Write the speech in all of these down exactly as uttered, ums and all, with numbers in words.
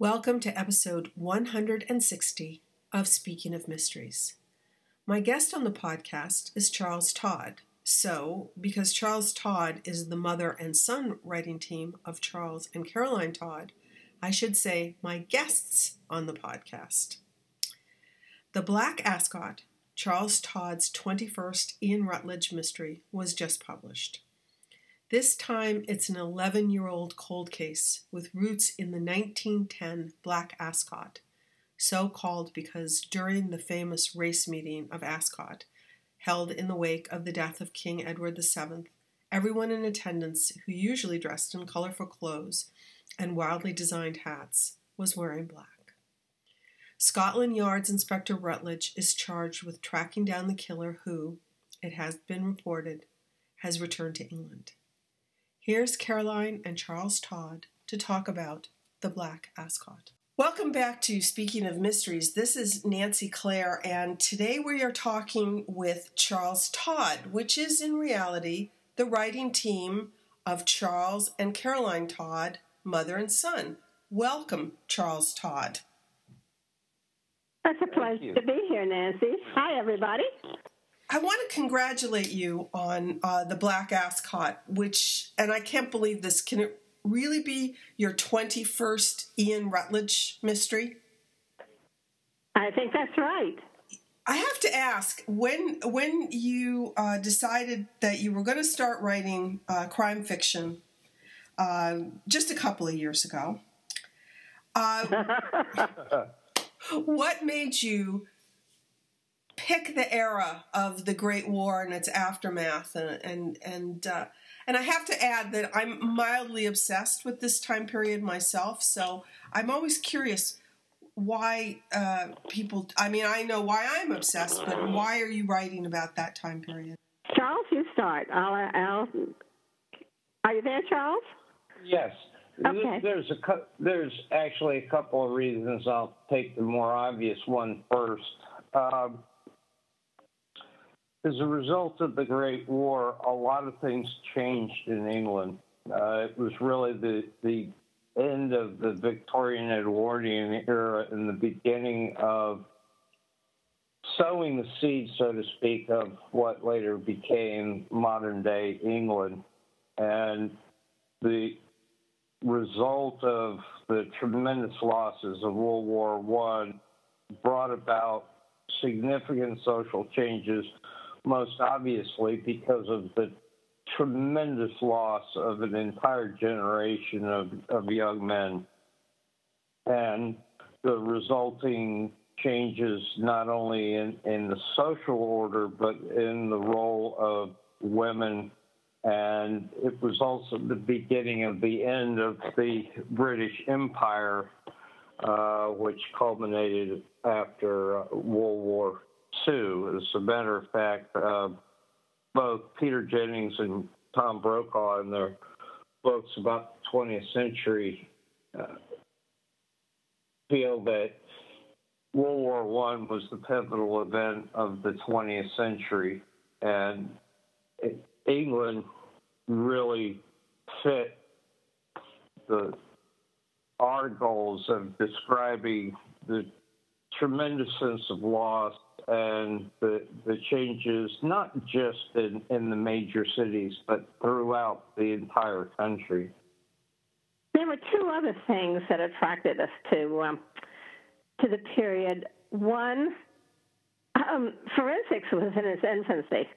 Welcome to episode one hundred sixty of Speaking of Mysteries. My guest on the podcast is Charles Todd. So, because Charles Todd is the mother and son writing team of Charles and Caroline Todd, I should say my guests on the podcast. The Black Ascot, Charles Todd's twenty-first Ian Rutledge mystery, was just published. This time, it's an eleven-year-old cold case with roots in the nineteen ten Black Ascot, so called because during the famous race meeting of Ascot, held in the wake of the death of King Edward the Seventh, everyone in attendance, who usually dressed in colorful clothes and wildly designed hats, was wearing black. Scotland Yard's Inspector Rutledge is charged with tracking down the killer who, it has been reported, has returned to England. Here's Caroline and Charles Todd to talk about the Black Ascot. Welcome back to Speaking of Mysteries. This is Nancy Clare, and today we are talking with Charles Todd, which is in reality the writing team of Charles and Caroline Todd, mother and son. Welcome, Charles Todd. It's a pleasure to be here, Nancy. Hi, everybody. I want to congratulate you on uh, the Black Ascot, which, and I can't believe this, can it really be your twenty-first Ian Rutledge mystery? I think that's right. I have to ask, when when you uh, decided that you were going to start writing uh, crime fiction uh, just a couple of years ago, uh, what made you pick the era of the Great War and its aftermath, and and and, uh, and I have to add that I'm mildly obsessed with this time period myself, so I'm always curious why uh, people, I mean, I know why I'm obsessed, but why are you writing about that time period? Charles, you start. I'll, I'll, are you there, Charles? Yes. Okay. There's a there's actually a couple of reasons. I'll take the more obvious one first. Um, As a result of the Great War, a lot of things changed in England. Uh, it was really the the end of the Victorian Edwardian era and the beginning of sowing the seed, so to speak, of what later became modern-day England. And the result of the tremendous losses of World War One brought about significant social changes, most obviously because of the tremendous loss of an entire generation of, of young men and the resulting changes not only in, in the social order but in the role of women. And it was also the beginning of the end of the British Empire, uh, which culminated after uh, World War Two. As a matter of fact, uh, both Peter Jennings and Tom Brokaw in their books about the twentieth century uh, feel that World War One was the pivotal event of the twentieth century, and it, England really fit the our goals of describing the tremendous sense of loss and the the changes, not just in, in the major cities, but throughout the entire country. There were two other things that attracted us to um, to the period. One, um, forensics was in its infancy.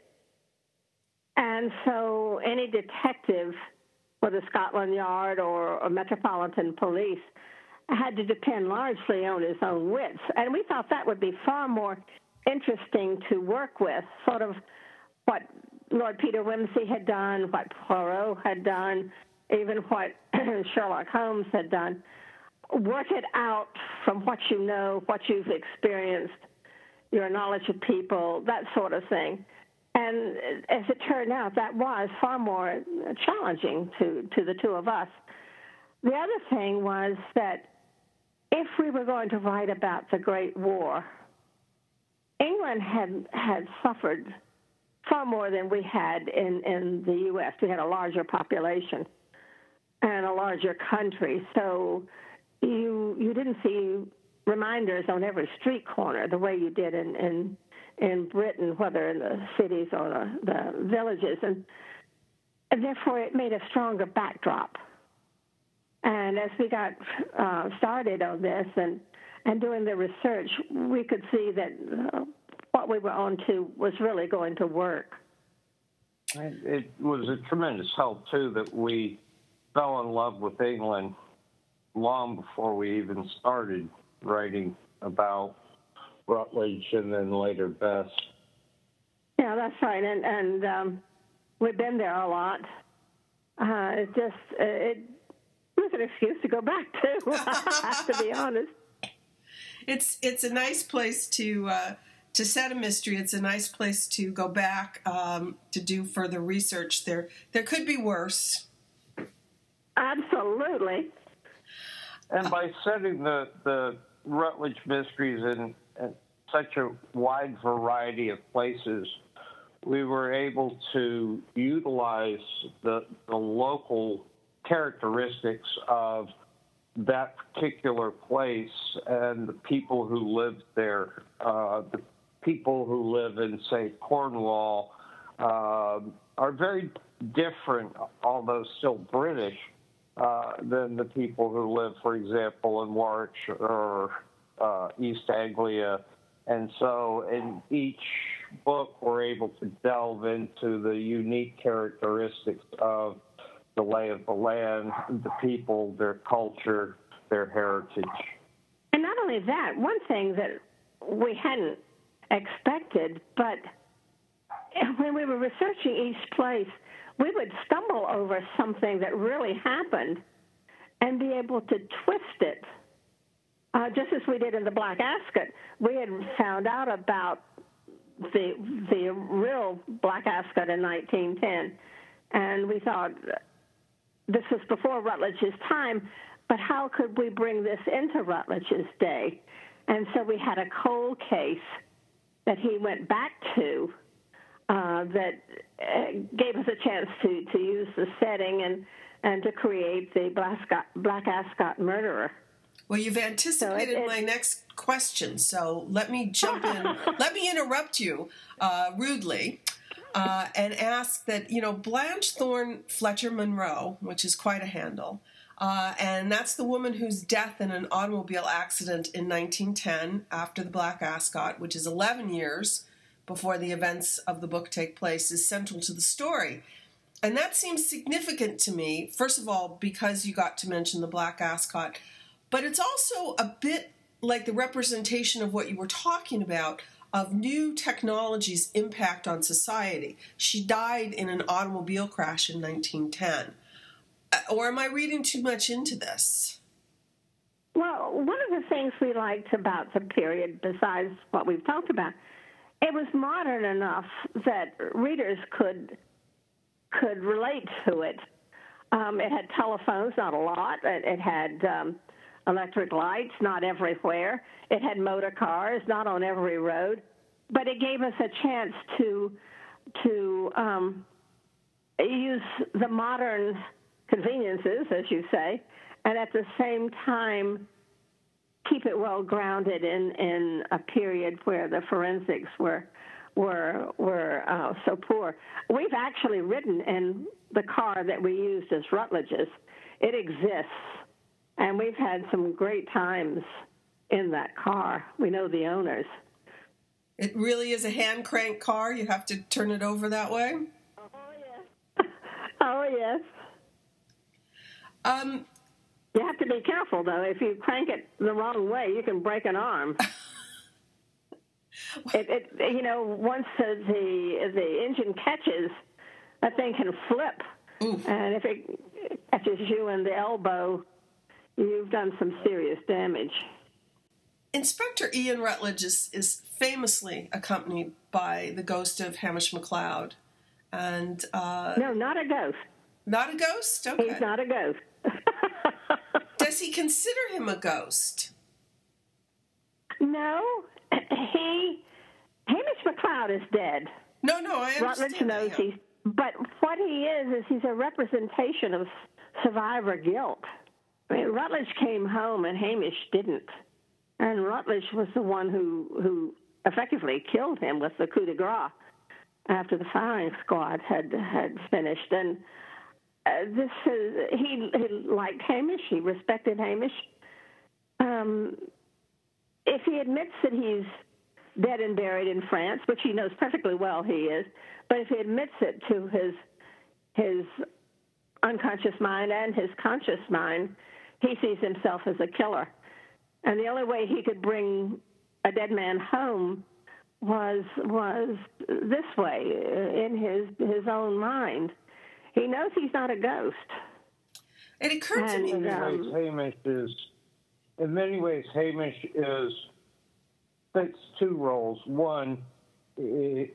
And so any detective, whether Scotland Yard or, or Metropolitan Police, had to depend largely on his own wits. And we thought that would be far more interesting to work with, sort of what Lord Peter Wimsey had done, what Poirot had done, even what Sherlock Holmes had done. Work it out from what you know, what you've experienced, your knowledge of people, that sort of thing. And as it turned out, that was far more challenging to, to the two of us. The other thing was that if we were going to write about the Great War, England had had suffered far more than we had in, in the U S. We had a larger population and a larger country. So you you didn't see reminders on every street corner the way you did in in, in Britain, whether in the cities or the, the villages, and, and therefore it made a stronger backdrop. And as we got uh, started on this and and doing the research, we could see that uh, what we were on to was really going to work. It was a tremendous help, too, that we fell in love with England long before we even started writing about Rutledge and then later Bess. Yeah, that's right. And, and um, we've been there a lot. Uh, it just, it was an excuse to go back to, I have to be honest. It's it's a nice place to uh, to set a mystery. It's a nice place to go back um, to do further research. There there could be worse. Absolutely. And by setting the the Rutledge mysteries in, in such a wide variety of places, we were able to utilize the the local characteristics of that particular place and the people who lived there. Uh, the people who live in, say, Cornwall uh, are very different, although still British, uh, than the people who live, for example, in Warwickshire or uh, East Anglia. And so in each book, we're able to delve into the unique characteristics of the lay of the land, the people, their culture, their heritage. And not only that, one thing that we hadn't expected, but when we were researching each place, we would stumble over something that really happened and be able to twist it. Uh, just as we did in the Black Ascot, we had found out about the the real Black Ascot in nineteen ten, and we thought, this was before Rutledge's time, but how could we bring this into Rutledge's day? And so we had a cold case that he went back to uh, that uh, gave us a chance to, to use the setting and, and to create the Black Ascot, Black Ascot murderer. Well, you've anticipated so it, it, my next question, so let me jump in. Let me interrupt you uh, rudely. Uh, and ask that, you know, Blanche Thorne Fletcher Monroe, which is quite a handle, uh, and that's the woman whose death in an automobile accident in nineteen ten after the Black Ascot, which is eleven years before the events of the book take place, is central to the story. And that seems significant to me, first of all, because you got to mention the Black Ascot, but it's also a bit like the representation of what you were talking about, of new technology's impact on society. She died in an automobile crash in nineteen ten. Or am I reading too much into this? Well, one of the things we liked about the period, besides what we've talked about, it was modern enough that readers could could relate to it. Um, it had telephones, not a lot. It, it had um, electric lights, not everywhere. It had motor cars, not on every road, but it gave us a chance to to um, use the modern conveniences, as you say, and at the same time keep it well grounded in, in a period where the forensics were were were uh, so poor. We've actually ridden in the car that we used as Rutledge's. It exists, and we've had some great times in that car. We know the owners. It really is a hand crank car? You have to turn it over that way? Oh, yes. Oh, yes. Um, you have to be careful, though. If you crank it the wrong way, you can break an arm. it, it, you know, once the, the the engine catches, that thing can flip. Oof. And if it catches you in the elbow, you've done some serious damage. Inspector Ian Rutledge is, is famously accompanied by the ghost of Hamish MacLeod. And uh, no, not a ghost. Not a ghost? Okay. He's not a ghost. Does he consider him a ghost? No. He, Hamish MacLeod is dead. No, no, I understand. Rutledge knows he's, but what he is, is he's a representation of survivor guilt. I mean, Rutledge came home and Hamish didn't. And Rutledge was the one who, who effectively killed him with the coup de grace after the firing squad had had finished. And uh, this is, he, he liked Hamish. He respected Hamish. Um, if he admits that he's dead and buried in France, which he knows perfectly well he is, but if he admits it to his his unconscious mind and his conscious mind, he sees himself as a killer. And the only way he could bring a dead man home was was this way, in his his own mind. He knows he's not a ghost. It occurred to me. In many um, ways, Hamish is, in many ways, Hamish is, fits two roles. One, it,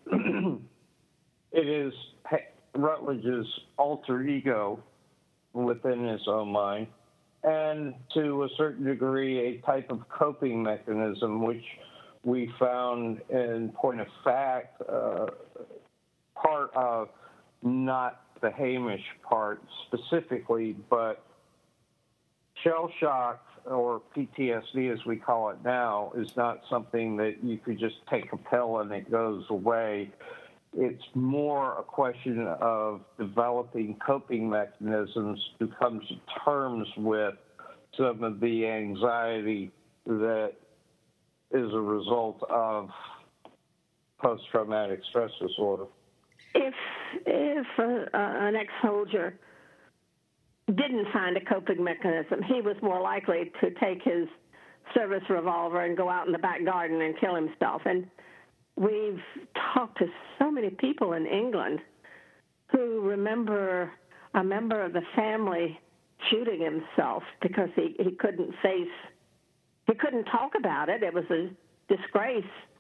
it is Rutledge's alter ego within his own mind, and to a certain degree, a type of coping mechanism, which we found in point of fact, uh, part of not the Hamish part specifically, but shell shock, or P T S D as we call it now, is not something that you could just take a pill and it goes away. It's more a question of developing coping mechanisms to come to terms with some of the anxiety that is a result of post-traumatic stress disorder. If if uh, an ex-soldier didn't find a coping mechanism, he was more likely to take his service revolver and go out in the back garden and kill himself. And we've talked to so many people in England who remember a member of the family shooting himself because he, he couldn't face, he couldn't talk about it. It was a disgrace.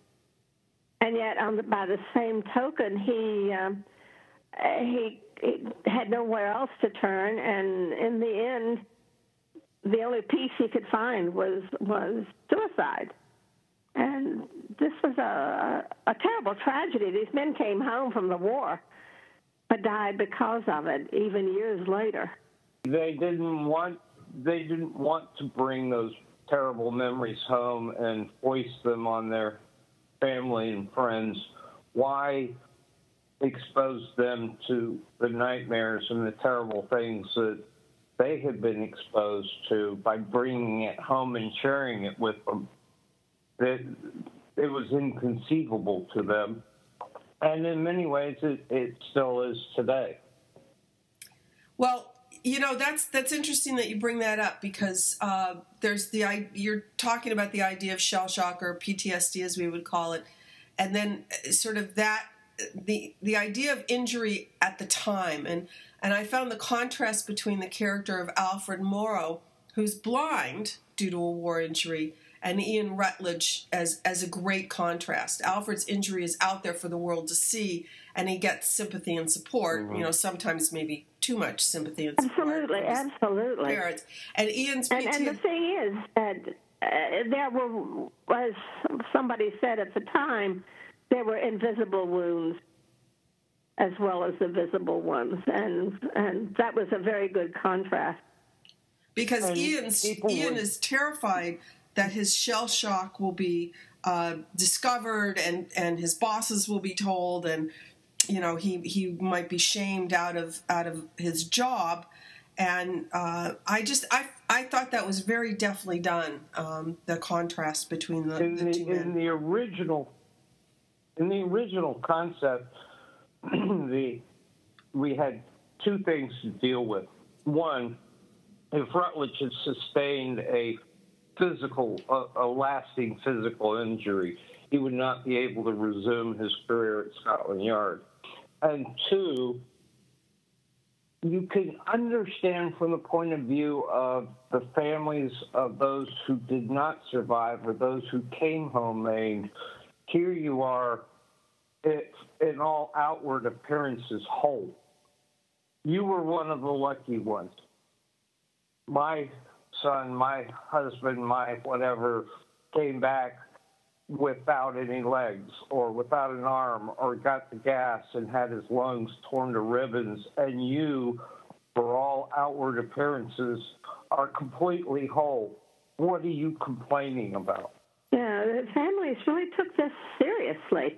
And yet, on the, by the same token, he, um, he he had nowhere else to turn, and in the end, the only peace he could find was was suicide. And this was a, a terrible tragedy. These men came home from the war, but died because of it, even years later. They didn't want they didn't want to bring those terrible memories home and foist them on their family and friends. Why expose them to the nightmares and the terrible things that they had been exposed to by bringing it home and sharing it with them? It, it was inconceivable to them. And in many ways, it, it still is today. Well, you know, that's that's interesting that you bring that up, because uh, there's the you're talking about the idea of shell shock, or P T S D as we would call it, and then sort of that the the idea of injury at the time, and and I found the contrast between the character of Alfred Morrow, who's blind due to a war injury, and Ian Rutledge as as a great contrast. Alfred's injury is out there for the world to see, and he gets sympathy and support. Mm-hmm. You know, sometimes maybe too much sympathy and support. Absolutely, absolutely. Parents. And Ian's and, and the thing is that uh, there were, as somebody said at the time, there were invisible wounds as well as the visible ones, and and that was a very good contrast. Because and Ian's Ian were... is terrified that his shell shock will be uh, discovered, and, and his bosses will be told, and you know he, he might be shamed out of out of his job, and uh, I just I I thought that was very deftly done. Um, the contrast between the, in the, the two men. in the original in the original concept, the we had two things to deal with. One, if Rutledge had sustained a physical, a, a lasting physical injury, he would not be able to resume his career at Scotland Yard. And two, you can understand from the point of view of the families of those who did not survive or those who came home maimed. Here you are, it, in all outward appearances, whole. You were one of the lucky ones. My son, my husband, my whatever, came back without any legs or without an arm or got the gas and had his lungs torn to ribbons, and you for all outward appearances, are completely whole. What are you complaining about? Yeah, the families really took this seriously.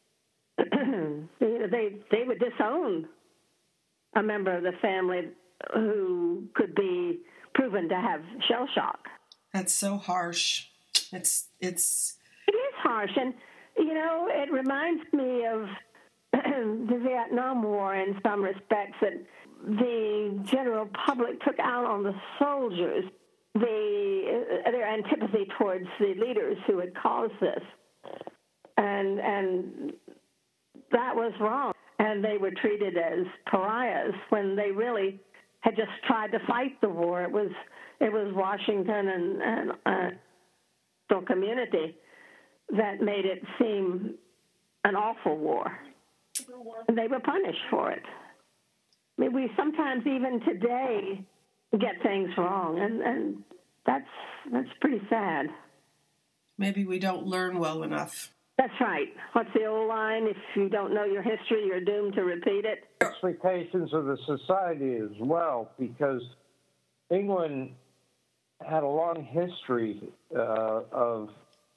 they, they they would disown a member of the family who could be proven to have shell shock. That's so harsh. It's it's. It is harsh, and you know, it reminds me of the Vietnam War in some respects, that the general public took out on the soldiers the their antipathy towards the leaders who had caused this, and and that was wrong. And they were treated as pariahs when they really had just tried to fight the war. It was it was Washington and, and uh, the community that made it seem an awful war. And they were punished for it. I mean, we sometimes even today get things wrong, and, and that's that's pretty sad. Maybe we don't learn well enough. That's right. What's the old line? If you don't know your history, you're doomed to repeat it. Expectations of the society as well, because England had a long history uh, of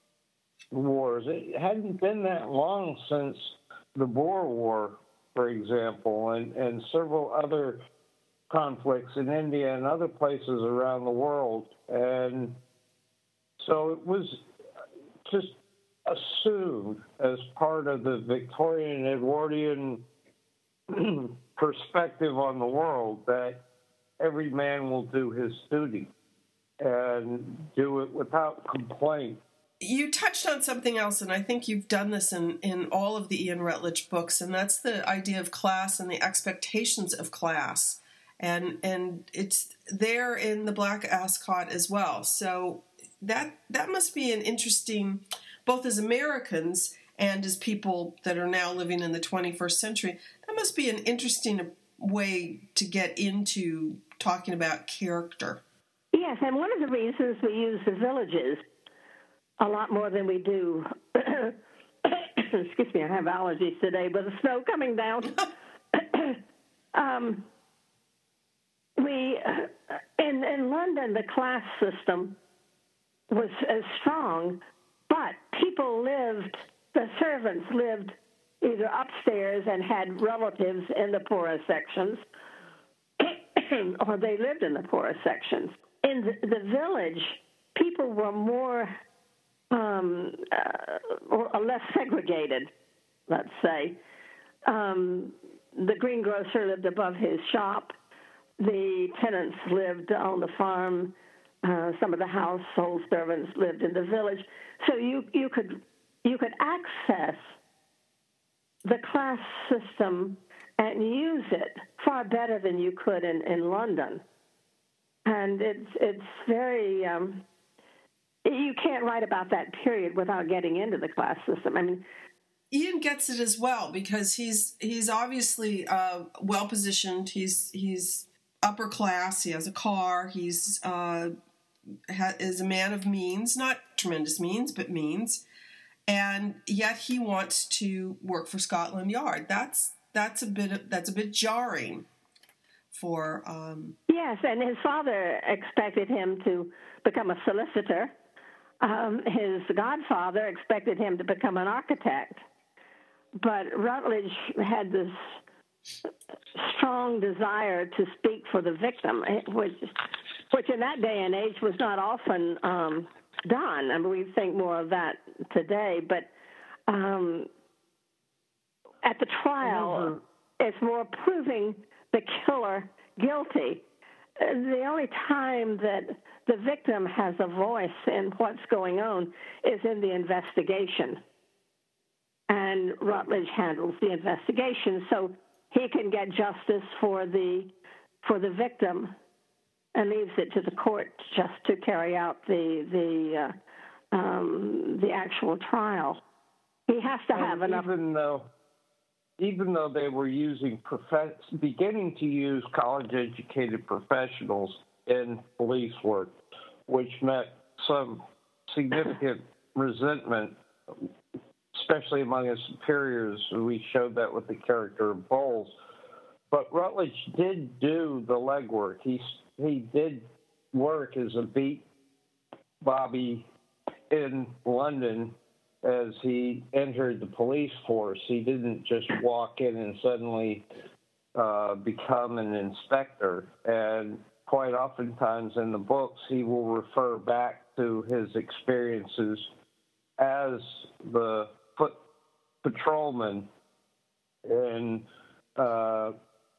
wars. It hadn't been that long since the Boer War, for example, and, and several other conflicts in India and other places around the world. And so it was just assumed as part of the Victorian Edwardian perspective on the world that every man will do his duty and do it without complaint. You touched on something else, and I think you've done this in, in all of the Ian Rutledge books, and that's the idea of class and the expectations of class. And and it's there in The Black Ascot as well. So that that must be an interesting, both as Americans and as people that are now living in the twenty-first century, that must be an interesting way to get into talking about character. Yes, and one of the reasons we use the villages a lot more than we do, excuse me, I have allergies today, but the snow coming down. um, we, uh, in, in London, the class system was as strong, but people lived, the servants lived either upstairs and had relatives in the poorer sections, or they lived in the poorer sections. In the, the village, people were more um, uh, or less segregated, let's say. Um, the greengrocer lived above his shop. The tenants lived on the farm. Uh, some of the household servants lived in the village. So you, you could you could access the class system and use it far better than you could in, in London. And it's it's very um, you can't write about that period without getting into the class system. I mean, Ian gets it as well because he's he's obviously uh, well positioned. He's he's upper class. He has a car. He's uh, ha- is a man of means, not tremendous means, but means. And yet he wants to work for Scotland Yard. That's that's a bit that's a bit jarring. For um... yes, and his father expected him to become a solicitor. Um, his godfather expected him to become an architect. But Rutledge had this strong desire to speak for the victim, which, which in that day and age was not often um, done. I mean, we think more of that today, but um, at the trial, mm-hmm. it's more proving the killer guilty. The only time that the victim has a voice in what's going on is in the investigation. And Rutledge handles the investigation, so he can get justice for the for the victim and leaves it to the court just to carry out the the uh, um, the actual trial. He has to have and enough. Even though, even though they were using prof- beginning to use college-educated professionals in police work, which met some significant resentment, especially among his superiors. We showed that with the character of Bowles. But Rutledge did do the legwork. He he did work as a beat Bobby in London as he entered the police force. He didn't just walk in and suddenly uh, become an inspector. And quite oftentimes in the books, he will refer back to his experiences as the foot patrolman. And, uh,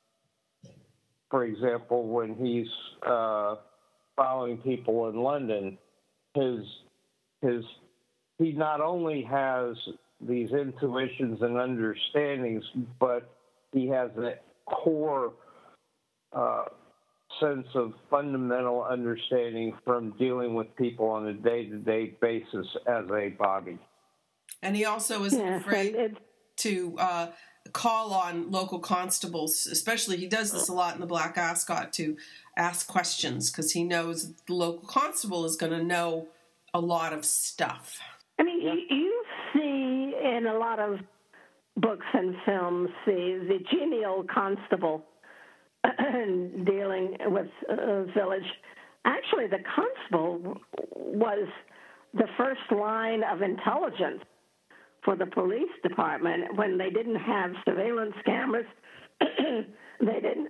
for example, when he's uh, following people in London, his his he not only has these intuitions and understandings, but he has a core uh, sense of fundamental understanding from dealing with people on a day-to-day basis as a Bobby. And he also isn't yes, afraid to uh, call on local constables, especially he does this a lot in the Black Ascot, to ask questions because he knows the local constable is going to know a lot of stuff. I mean, yeah. you, you see in a lot of books and films the, the genial constable dealing with a village. Actually, the constable was the first line of intelligence for the police department when they didn't have surveillance cameras. they didn't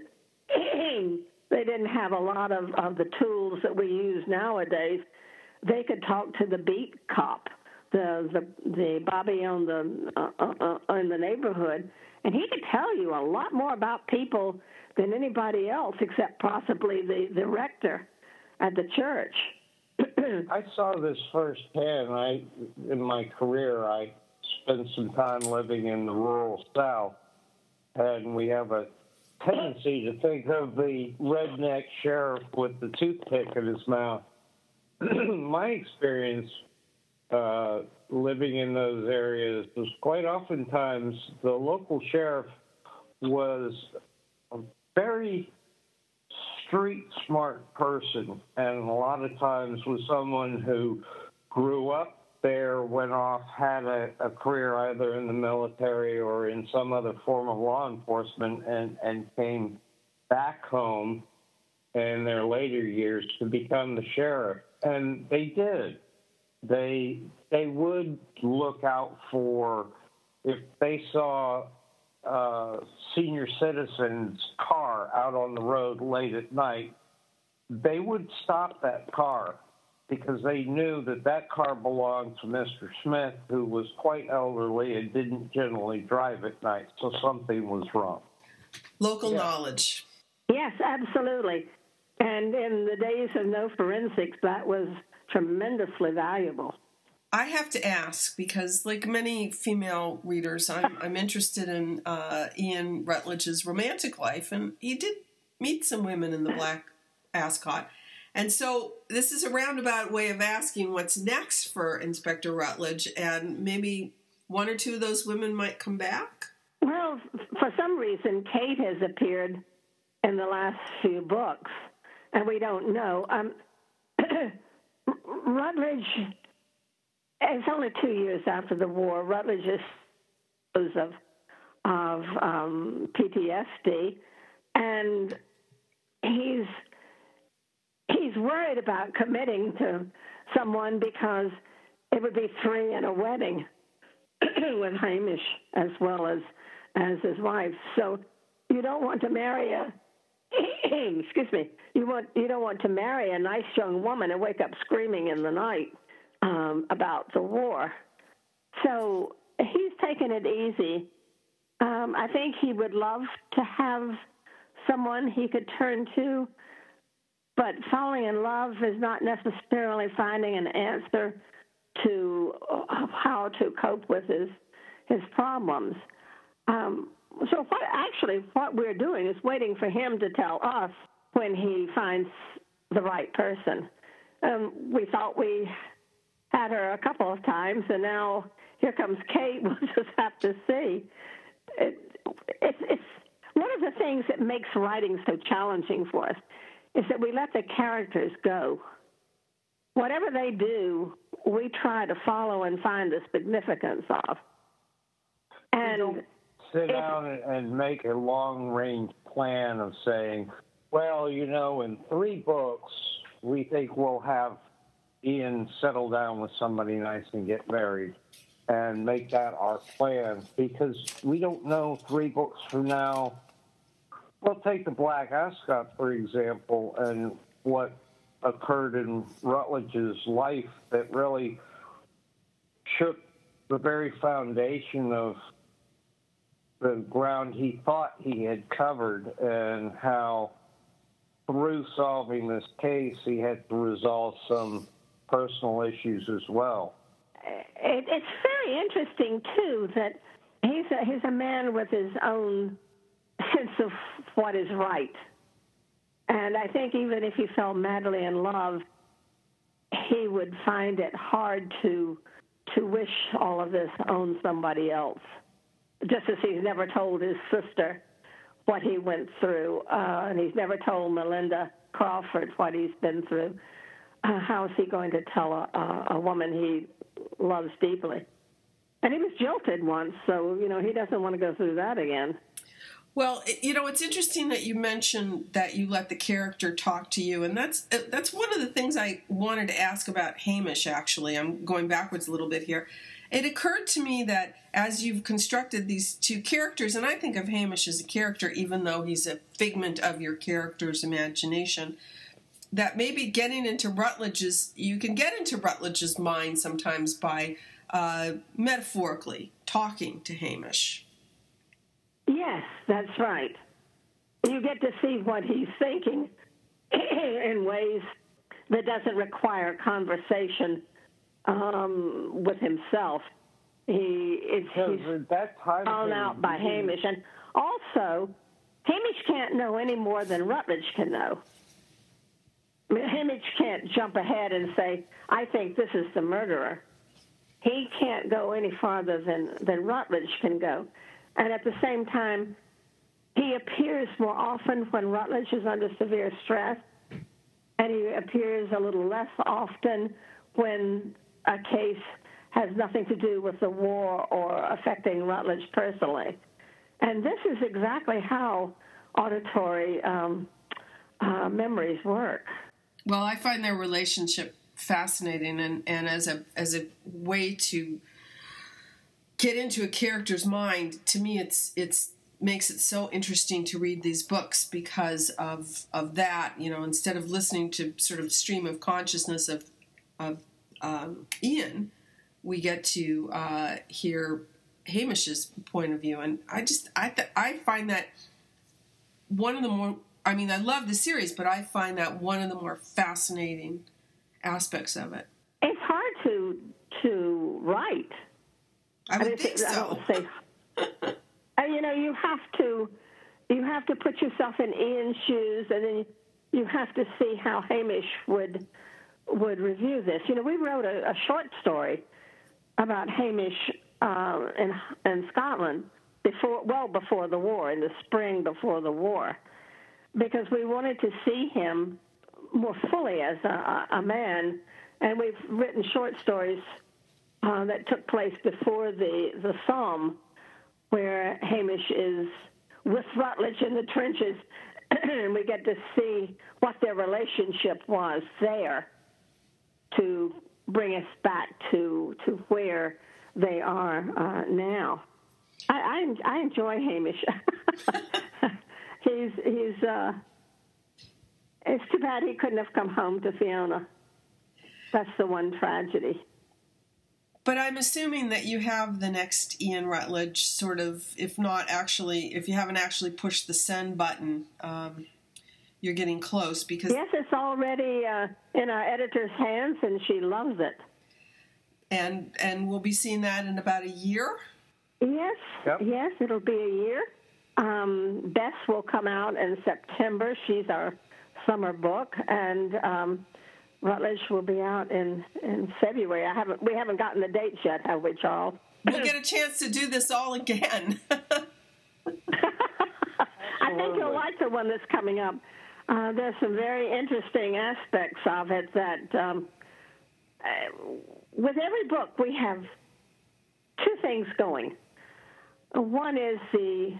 they didn't have a lot of, of the tools that we use nowadays. They could talk to the beat cop, the the, the Bobby on the uh, uh, in the neighborhood, and he could tell you a lot more about people than anybody else, except possibly the, the rector at the church. I saw this firsthand. I in my career, I spent some time living in the rural South, and we have a tendency to think of the redneck sheriff with the toothpick in his mouth. My experience uh, living in those areas was quite oftentimes the local sheriff was a very street smart person, and a lot of times was someone who grew up there, went off, had a, a career either in the military or in some other form of law enforcement, and, and came back home in their later years to become the sheriff. And they did. They they would look out for, if they saw a senior citizen's car out on the road late at night, they would stop that car because they knew that that car belonged to Mister Smith, who was quite elderly and didn't generally drive at night, so something was wrong. Local yeah. knowledge. Yes, absolutely. And in the days of no forensics, that was tremendously valuable. I have to ask, because like many female readers, I'm, I'm interested in uh, Ian Rutledge's romantic life, and he did meet some women in the Black Ascot. And so this is a roundabout way of asking what's next for Inspector Rutledge, and maybe one or two of those women might come back? Well, for some reason, Kate has appeared in the last few books, and we don't know. Um, Rutledge, it's only two years after the war. Rutledge is of, of um, P T S D, and he's he's worried about committing to someone because it would be three in a wedding with Hamish as well as as his wife. So you don't want to marry a excuse me. You want you don't want to marry a nice young woman and wake up screaming in the night um, about the war. So he's taken it easy. Um, I think he would love to have someone he could turn to, but falling in love is not necessarily finding an answer to how to cope with his his problems. Um, so what actually what we're doing is waiting for him to tell us when he finds the right person. Um, we thought we had her a couple of times, and now here comes Kate. We'll just have to see. It, it's, it's one of the things that makes writing so challenging for us is that we let the characters go. Whatever they do, we try to follow and find the significance of. And sit down and make a long-range plan of saying, well, you know, in three books, we think we'll have Ian settle down with somebody nice and get married, and make that our plan, because we don't know three books from now. Well, take the Black Ascot, for example, and what occurred in Rutledge's life that really shook the very foundation of the ground he thought he had covered, and how through solving this case he had to resolve some personal issues as well. It, it's very interesting, too, that he's a, he's a man with his own sense of what is right. And I think even if he fell madly in love, he would find it hard to to wish all of this on somebody else, just as he's never told his sister what he went through, uh, and he's never told Melinda Crawford what he's been through. Uh, how is he going to tell a, a, a woman he loves deeply? And he was jilted once, so, you know, he doesn't want to go through that again. Well, you know, it's interesting that you mentioned that you let the character talk to you, and that's that's one of the things I wanted to ask about Hamish, actually. I'm going backwards a little bit here. It occurred to me that as you've constructed these two characters, and I think of Hamish as a character, even though he's a figment of your character's imagination, that maybe getting into Rutledge's, you can get into Rutledge's mind sometimes by uh, metaphorically talking to Hamish. Yes, that's right. You get to see what he's thinking in ways that doesn't require conversation um, with himself. He is he's thrown out by Hamish. And also, Hamish can't know any more than Rutledge can know. I mean, Hamish can't jump ahead and say, I think this is the murderer. He can't go any farther than, than Rutledge can go. And at the same time, he appears more often when Rutledge is under severe stress, and he appears a little less often when a case has nothing to do with the war or affecting Rutledge personally. And this is exactly how auditory um, uh, memories work. Well, I find their relationship fascinating, and, and as a as a way to get into a character's mind, to me it's it's makes it so interesting to read these books because of of that. You know, instead of listening to sort of stream of consciousness of of um, Ian, we get to uh, hear Hamish's point of view, and I just I th- I find that one of the more I mean I love the series, but I find that one of the more fascinating aspects of it. It's hard to to write. I would I think so. I don't say, uh, you know, you have to you have to put yourself in Ian's shoes, and then you have to see how Hamish would would review this. You know, we wrote a, a short story about Hamish uh, in in Scotland before, well before the war, in the spring before the war, because we wanted to see him more fully as a, a man, and we've written short stories uh, that took place before the the Somme, where Hamish is with Rutledge in the trenches, and we get to see what their relationship was there to bring us back to to where they are uh, now. I, I, I enjoy Hamish. he's he's. Uh, it's too bad he couldn't have come home to Fiona. That's the one tragedy. But I'm assuming that you have the next Ian Rutledge sort of, if not actually, if you haven't actually pushed the send button, um, you're getting close because... Yes, it's already uh, in our editor's hands, and she loves it. And and we'll be seeing that in about a year? Yes, yep. yes, it'll be a year. Um, Bess will come out in September. She's our summer book, and... Um, Rutledge will be out in, in February. I haven't. We haven't gotten the dates yet, have we, Charles? We'll get a chance to do this all again. I think you'll like the one that's coming up. Uh, there's some very interesting aspects of it that, um, uh, with every book, we have two things going. One is the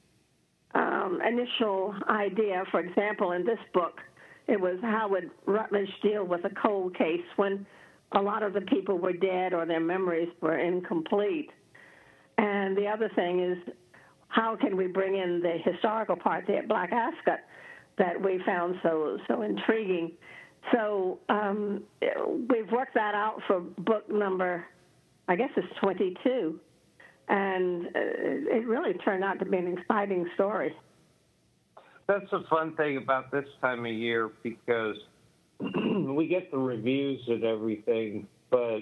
um, initial idea. For example, in this book, it was how would Rutledge deal with a cold case when a lot of the people were dead or their memories were incomplete. And the other thing is, how can we bring in the historical part there at Black Ascot that we found so so intriguing? So um, we've worked that out for book number, I guess it's twenty-two, and it really turned out to be an exciting story. That's the fun thing about this time of year, because we get the reviews and everything, but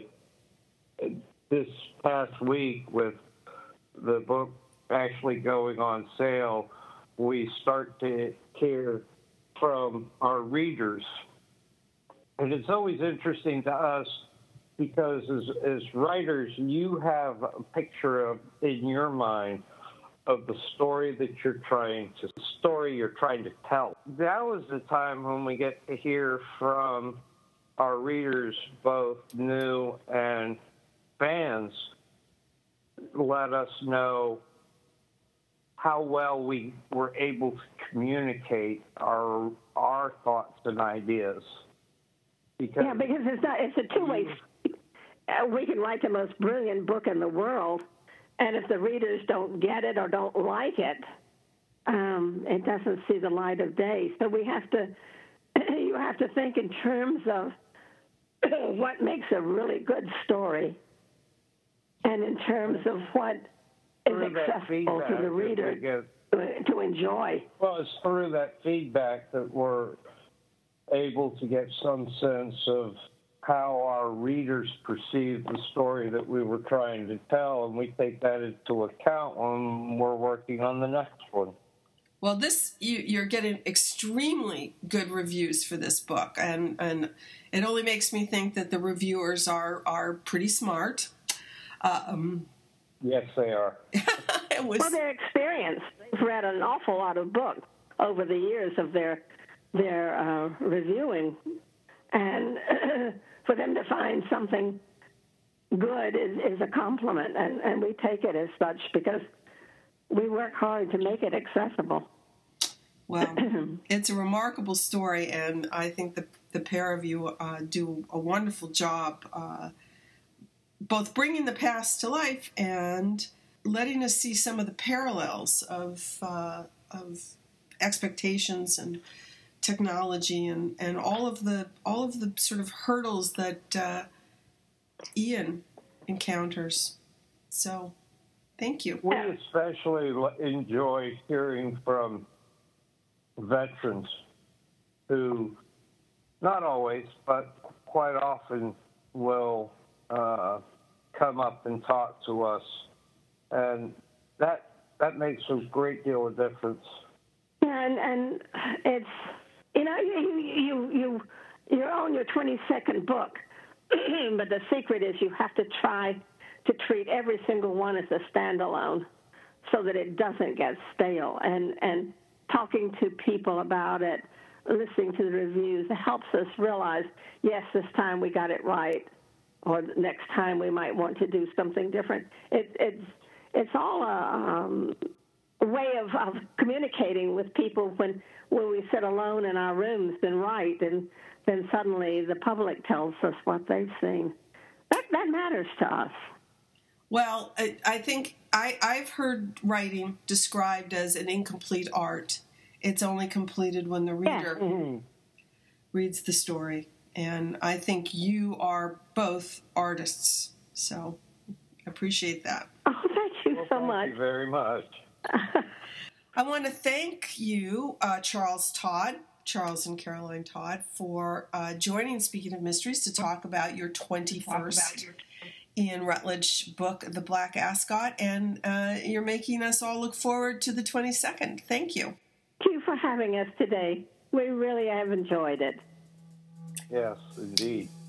this past week with the book actually going on sale, we start to hear from our readers. And it's always interesting to us because as, as writers, you have a picture of in your mind of the story that you're trying to story you're trying to tell. That was the time when we get to hear from our readers, both new and fans, let us know how well we were able to communicate our our thoughts and ideas. Because yeah, because it's not it's a two-way. We can write the most brilliant book in the world, and if the readers don't get it or don't like it, um, it doesn't see the light of day. So we have to, you have to think in terms of what makes a really good story, and in terms of what is accessible to the reader get, to enjoy. Well, it's through that feedback that we're able to get some sense of how our readers perceive the story that we were trying to tell, and we take that into account when we're working on the next one. Well, this you, you're getting extremely good reviews for this book, and, and it only makes me think that the reviewers are, are pretty smart. Um, yes, they are. it was... Well, they're experienced. They've read an awful lot of books over the years of their their uh, reviewing, and for them to find something good is, is a compliment, and, and we take it as such because we work hard to make it accessible. Well, it's a remarkable story, and I think the the pair of you uh, do a wonderful job, uh, both bringing the past to life and letting us see some of the parallels of uh, of expectations and technology and, and all of the all of the sort of hurdles that uh, Ian encounters. So, thank you. We especially enjoy hearing from veterans who, not always, but quite often will uh, come up and talk to us, and that that makes a great deal of difference. Yeah, and, and it's you know you you you you're on your twenty-second book, but the secret is you have to try to treat every single one as a standalone, so that it doesn't get stale. And and talking to people about it, listening to the reviews, it helps us realize, yes, this time we got it right, or next time we might want to do something different. It, it's it's all a um, way of, of communicating with people when when we sit alone in our rooms and write, and then suddenly the public tells us what they've seen. That that matters to us. Well, I, I think I, I've heard writing described as an incomplete art. It's only completed when the reader yeah. mm-hmm. reads the story. And I think you are both artists. So I appreciate that. Oh, thank you well, so thank much. Thank you very much. I want to thank you, uh, Charles Todd, Charles and Caroline Todd, for uh, joining Speaking of Mysteries to talk about your twenty-first Ian Rutledge book, The Black Ascot, and uh, you're making us all look forward to the twenty-second. Thank you. Thank you for having us today. We really have enjoyed it. Yes, indeed.